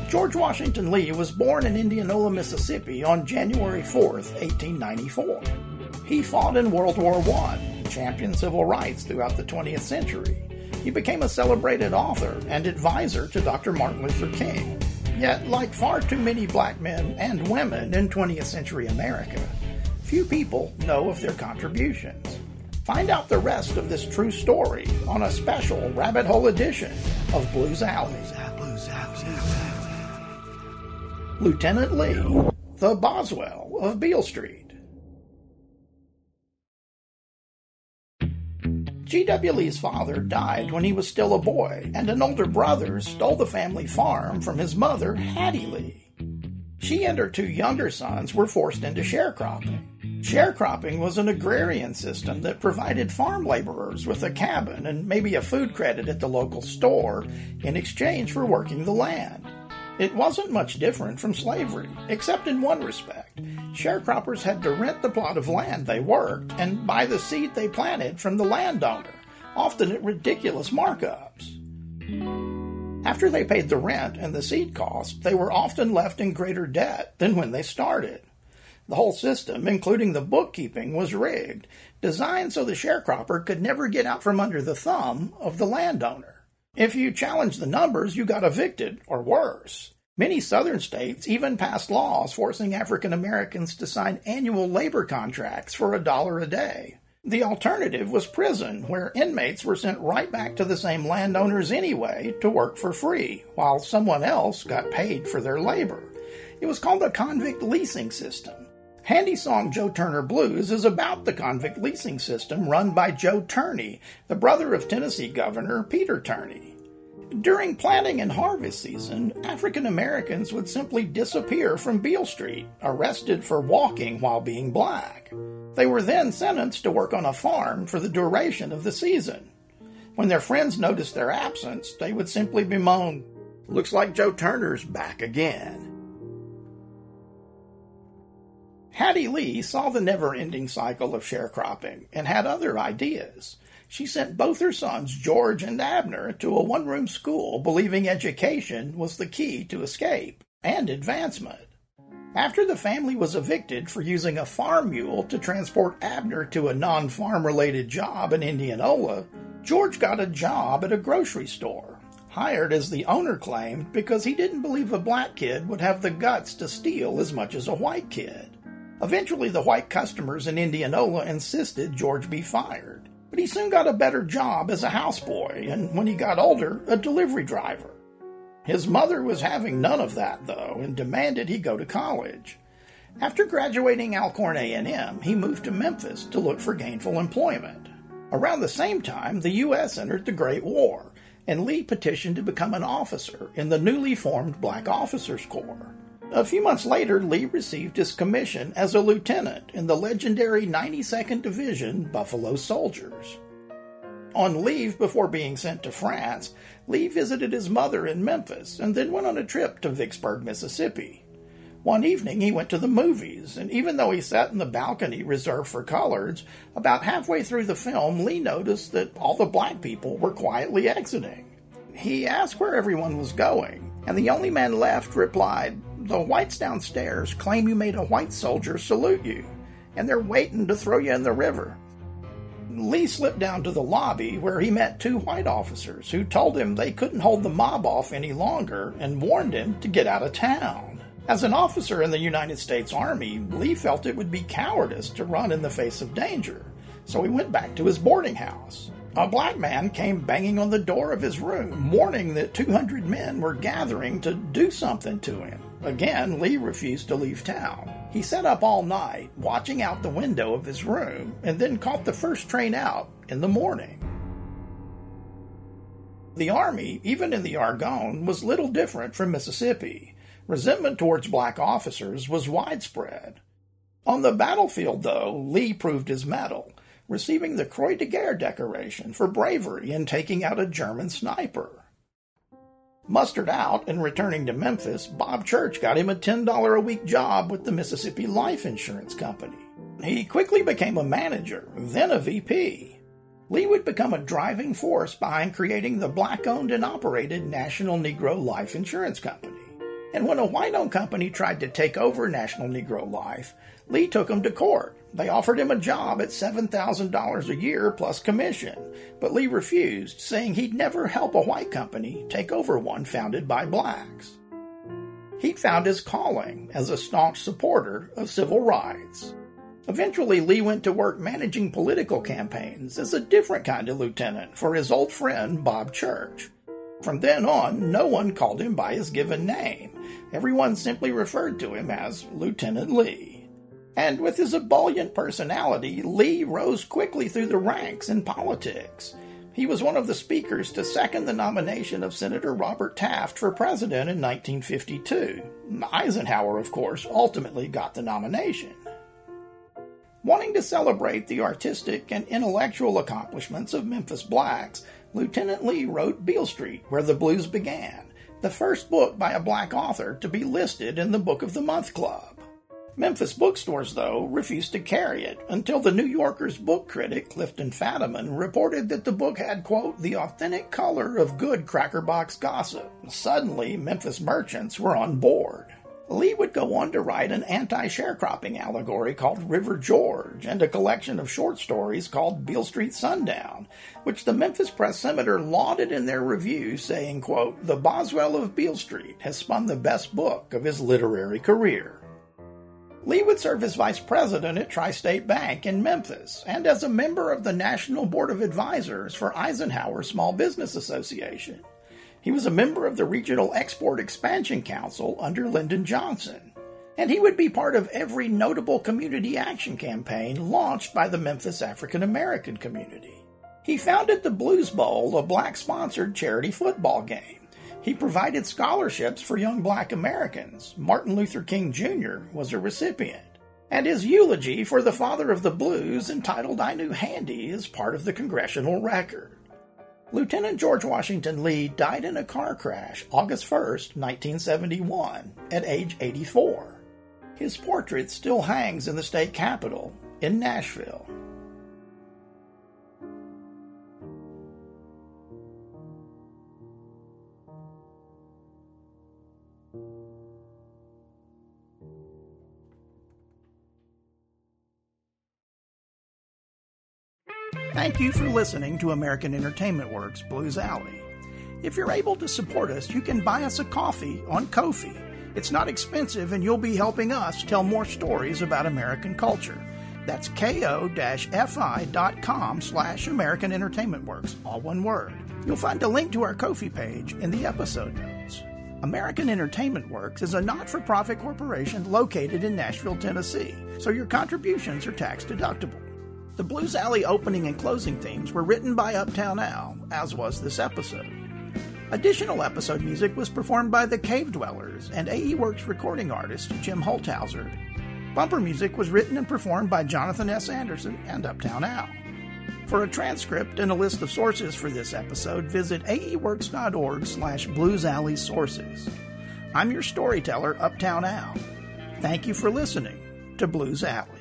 George Washington Lee was born in Indianola, Mississippi on January 4, 1894. He fought in World War I, championed civil rights throughout the 20th century. He became a celebrated author and advisor to Dr. Martin Luther King. Yet, like far too many black men and women in 20th century America, few people know of their contributions. Find out the rest of this true story on a special rabbit hole edition of Blues Alley. Lieutenant Lee, the Boswell of Beale Street. G.W. Lee's father died when he was still a boy, and an older brother stole the family farm from his mother, Hattie Lee. She and her two younger sons were forced into sharecropping. Sharecropping was an agrarian system that provided farm laborers with a cabin and maybe a food credit at the local store in exchange for working the land. It wasn't much different from slavery, except in one respect. Sharecroppers had to rent the plot of land they worked and buy the seed they planted from the landowner, often at ridiculous markups. After they paid the rent and the seed cost, they were often left in greater debt than when they started. The whole system, including the bookkeeping, was rigged, designed so the sharecropper could never get out from under the thumb of the landowner. If you challenged the numbers, you got evicted, or worse. Many southern states even passed laws forcing African Americans to sign annual labor contracts for $1 a day. The alternative was prison, where inmates were sent right back to the same landowners anyway to work for free, while someone else got paid for their labor. It was called a convict leasing system. Handy Song Joe Turner Blues is about the convict leasing system run by Joe Turney, the brother of Tennessee Governor Peter Turney. During planting and harvest season, African Americans would simply disappear from Beale Street, arrested for walking while being black. They were then sentenced to work on a farm for the duration of the season. When their friends noticed their absence, they would simply bemoan, "Looks like Joe Turner's back again." Hattie Lee saw the never-ending cycle of sharecropping and had other ideas. She sent both her sons, George and Abner, to a one-room school, believing education was the key to escape and advancement. After the family was evicted for using a farm mule to transport Abner to a non-farm-related job in Indianola, George got a job at a grocery store, hired as the owner claimed because he didn't believe a black kid would have the guts to steal as much as a white kid. Eventually, the white customers in Indianola insisted George be fired, but he soon got a better job as a houseboy, and when he got older, a delivery driver. His mother was having none of that, though, and demanded he go to college. After graduating Alcorn A&M, he moved to Memphis to look for gainful employment. Around the same time, the U.S. entered the Great War, and Lee petitioned to become an officer in the newly formed Black Officers Corps. A few months later, Lee received his commission as a lieutenant in the legendary 92nd Division Buffalo Soldiers. On leave before being sent to France, Lee visited his mother in Memphis and then went on a trip to Vicksburg, Mississippi. One evening he went to the movies, and even though he sat in the balcony reserved for coloreds, about halfway through the film, Lee noticed that all the black people were quietly exiting. He asked where everyone was going, and the only man left replied, "The whites downstairs claim you made a white soldier salute you, and they're waiting to throw you in the river." Lee slipped down to the lobby where he met two white officers who told him they couldn't hold the mob off any longer and warned him to get out of town. As an officer in the United States Army, Lee felt it would be cowardice to run in the face of danger, so he went back to his boarding house. A black man came banging on the door of his room, warning that 200 men were gathering to do something to him. Again, Lee refused to leave town. He sat up all night, watching out the window of his room, and then caught the first train out in the morning. The Army, even in the Argonne, was little different from Mississippi. Resentment towards black officers was widespread. On the battlefield, though, Lee proved his mettle, receiving the Croix de Guerre decoration for bravery in taking out a German sniper. Mustered out and returning to Memphis, Bob Church got him a $10 a week job with the Mississippi Life Insurance Company. He quickly became a manager, then a VP. Lee would become a driving force behind creating the black-owned and operated National Negro Life Insurance Company. And when a white-owned company tried to take over National Negro Life, Lee took him to court. They offered him a job at $7,000 a year plus commission, but Lee refused, saying he'd never help a white company take over one founded by blacks. He'd found his calling as a staunch supporter of civil rights. Eventually, Lee went to work managing political campaigns as a different kind of lieutenant for his old friend Bob Church. From then on, no one called him by his given name. Everyone simply referred to him as Lieutenant Lee. And with his ebullient personality, Lee rose quickly through the ranks in politics. He was one of the speakers to second the nomination of Senator Robert Taft for president in 1952. Eisenhower, of course, ultimately got the nomination. Wanting to celebrate the artistic and intellectual accomplishments of Memphis blacks, Lieutenant Lee wrote Beale Street, Where the Blues Began, the first book by a black author to be listed in the Book of the Month Club. Memphis bookstores, though, refused to carry it until the New Yorker's book critic, Clifton Fadiman, reported that the book had, quote, the authentic color of good crackerbox gossip. Suddenly, Memphis merchants were on board. Lee would go on to write an anti-sharecropping allegory called River George and a collection of short stories called Beale Street Sundown, which the Memphis Press-Scimitar lauded in their review, saying, quote, the Boswell of Beale Street has spun the best book of his literary career. Lee would serve as vice president at Tri-State Bank in Memphis and as a member of the National Board of Advisors for Eisenhower Small Business Association. He was a member of the Regional Export Expansion Council under Lyndon Johnson, and he would be part of every notable community action campaign launched by the Memphis African American community. He founded the Blues Bowl, a black-sponsored charity football game. He provided scholarships for young black Americans. Martin Luther King Jr. was a recipient. And his eulogy for the father of the blues, entitled I Knew Handy, is part of the congressional record. Lieutenant George Washington Lee died in a car crash August 1, 1971, at age 84. His portrait still hangs in the state capitol in Nashville. Thank you for listening to American Entertainment Works Blues Alley. If you're able to support us, you can buy us a coffee on Ko-fi. It's not expensive, and you'll be helping us tell more stories about American culture. That's ko-fi.com/American Entertainment Works, all one word. You'll find a link to our Ko-fi page in the episode notes. American Entertainment Works is a not-for-profit corporation located in Nashville, Tennessee, so your contributions are tax-deductible. The Blues Alley opening and closing themes were written by Uptown Al, as was this episode. Additional episode music was performed by the Cave Dwellers and AE Works recording artist Jim Holthauser. Bumper music was written and performed by Jonathan S. Anderson and Uptown Al. For a transcript and a list of sources for this episode, visit aeworks.org/bluesalleysources. I'm your storyteller, Uptown Al. Thank you for listening to Blues Alley.